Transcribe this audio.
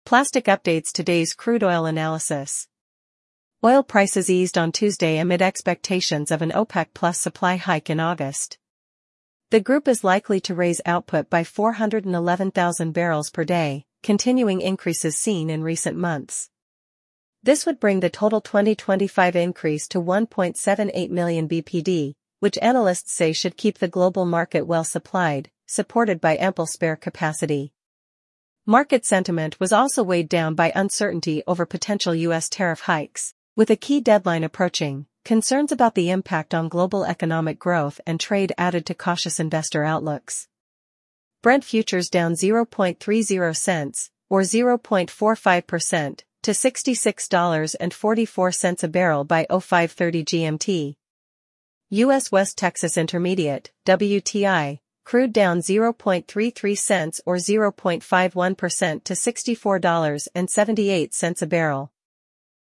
Plastic updates today's crude oil analysis. Oil prices eased on Tuesday amid expectations of an OPEC Plus supply hike in August. The group is likely to raise output by 411,000 barrels per day, continuing increases seen in recent months. This would bring the total 2025 increase to 1.78 million BPD, which analysts say should keep the global market well supplied, supported by ample spare capacity. Market sentiment was also weighed down by uncertainty over potential U.S. tariff hikes, with a key deadline approaching. Concerns about the impact on global economic growth and trade added to cautious investor outlooks. Brent futures down 0.30 cents, or 0.45%, to $66.44 a barrel by 05:30 GMT. U.S. West Texas Intermediate, WTI, crude down 0.33 cents or 0.51% to $64.78 a barrel.